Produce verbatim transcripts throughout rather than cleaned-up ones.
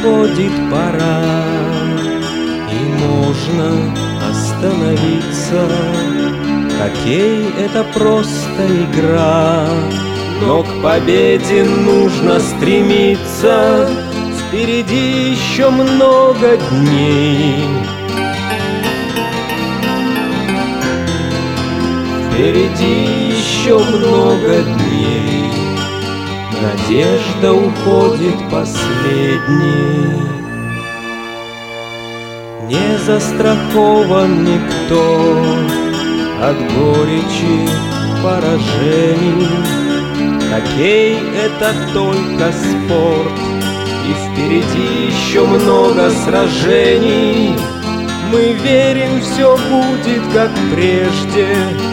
приходит пора, и можно остановиться. Хоккей — это просто игра, но к победе нужно стремиться. Впереди еще много дней. Впереди еще много дней. Надежда уходит последней. Не застрахован никто от горечи поражений. Хоккей — это только спорт, и впереди еще много сражений. Мы верим, все будет как прежде.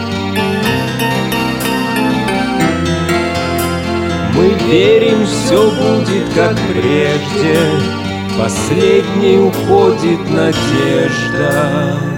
Мы верим, все будет как прежде. Последней уходит надежда.